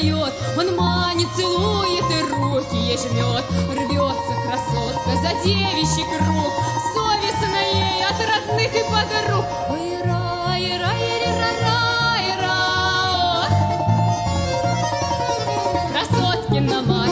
поет, он манит, целует и руки ей жмет. Рвется красотка за девичий круг, совестно ей от родных и подруг. Ой, рай, рай, рай, рай, рай. Красоткина мать